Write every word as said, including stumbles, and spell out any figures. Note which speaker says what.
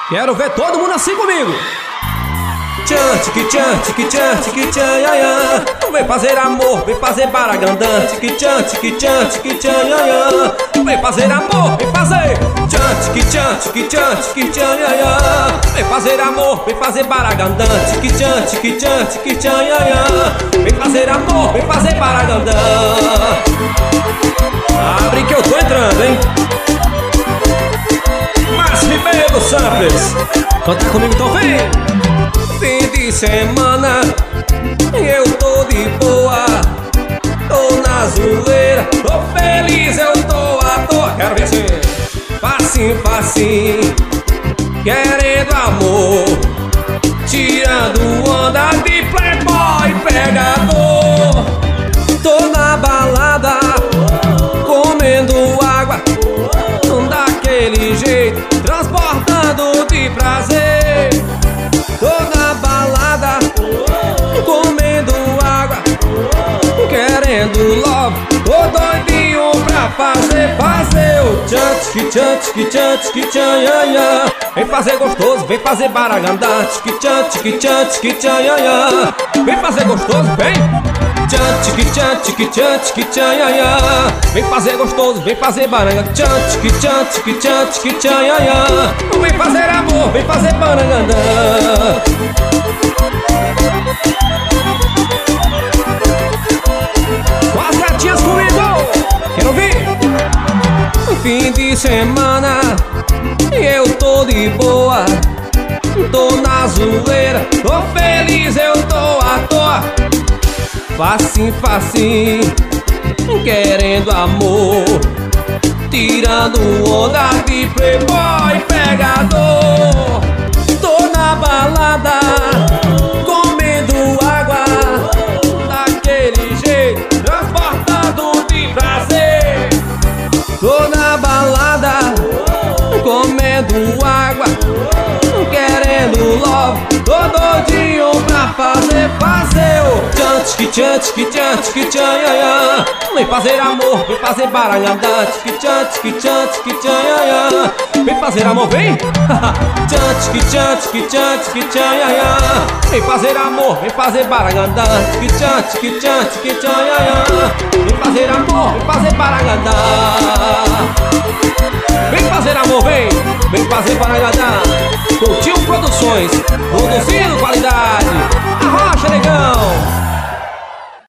Speaker 1: Quero ver todo mundo assim comigo. Tchan, tchiqui tchan, tchiqui tchan, tchiqui tchan, ya, ya. Vem fazer amor, vem fazer baragandã. Tchiqui tchan, tchiqui tchan, tchiqui tchan, ya, ya. Vem fazer amor, vem fazer. Tchan, tchiqui tchan, tchiqui tchan, tchiqui tchan, ya, ya. Vem fazer amor, vem fazer baragandã. Tchiqui tchan, tchiqui tchan, tchiqui tchan, ya, ya. Vem fazer amor, vem fazer baragandã. Abre que eu tô entrando, hein? Mas Ribeiro Samples, canta comigo, então vem! Fim de semana, eu tô de boa, tô na zoeira, tô feliz, eu tô à toa. Quero ver assim, facinho, facinho, querendo amor, tirando onda de playboy pegador. Tô na balada, comendo água, daquele jeito, transportando de prazer. Tô na balada, comendo água, querendo love, tô doidinho pra fazer, fazer o tchan, tchiqui tchan, tchiqui tchan, tchiqui tchan, ya, ya. Vem fazer gostoso, vem fazer baragandã. Tchiqui tchan, tchiqui tchan, tchiqui tchan, ya, ya. Vem fazer gostoso, vem. Tchan, tchiqui tchan, tchiqui tchan, tchiqui tchan, ya, ya. Vem fazer gostoso, vem fazer baranga. Tchan, tchiqui tchan, tchiqui tchan, tchiqui tchan, ya, ya. Vem fazer amor, vem fazer barangandã. Com as gatinhas comigo, quero ouvir. Fim de semana, eu tô de boa, tô na zoeira, tô feliz, eu tô à toa. Facinho, facinho, querendo amor, tirando onda de playboy pegador. Tô na balada, comendo água, daquele jeito, transportado de prazer. Tô na balada, comendo água, querendo love, tô doidinho pra fazer, fazer o tchan, tchiqui tchan, tchiqui tchan, tchiqui tchan, ya, ya. Vem fazer amor, vem fazer barangandã. Tchiqui tchan, tchiqui tchan, tchiqui tchan, ya, ya. Vem fazer amor, vem. Tchan, tchiqui tchan, tchiqui tchan, tchiqui tchan, ya, ya. Vem fazer amor, vem fazer barangandã. Tchiqui tchan, tchiqui tchan, tchiqui tchan, ya, ya. Vem fazer amor, vem fazer barangandã. Vem fazer amor, vem, vem fazer barangandã. Coutinho Produções, produzindo qualidade. Arrocha, negão.